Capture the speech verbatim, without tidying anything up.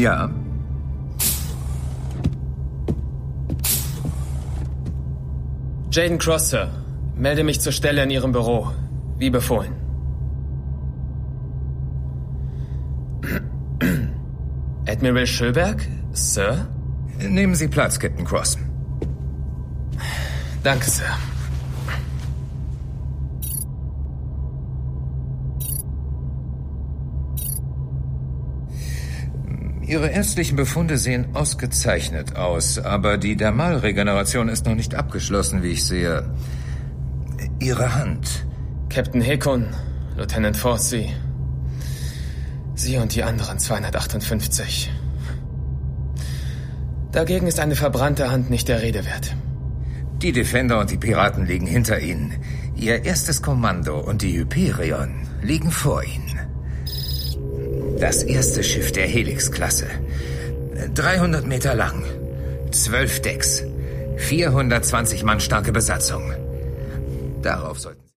Ja. Jaden Cross, Sir. Melde mich zur Stelle in Ihrem Büro. Wie befohlen. Admiral Schöberg, Sir? Nehmen Sie Platz, Captain Cross. Danke, Sir. Ihre ärztlichen Befunde sehen ausgezeichnet aus, aber die Dermalregeneration ist noch nicht abgeschlossen, wie ich sehe. Ihre Hand. Captain Hekun, Lieutenant Forsey. Sie und die anderen zweihundertachtundfünfzig. Dagegen ist eine verbrannte Hand nicht der Rede wert. Die Defender und die Piraten liegen hinter Ihnen. Ihr erstes Kommando und die Hyperion liegen vor Ihnen. Das erste Schiff der Helix-Klasse. dreihundert Meter lang. zwölf Decks. vierhundertzwanzig Mann starke Besatzung. Darauf sollten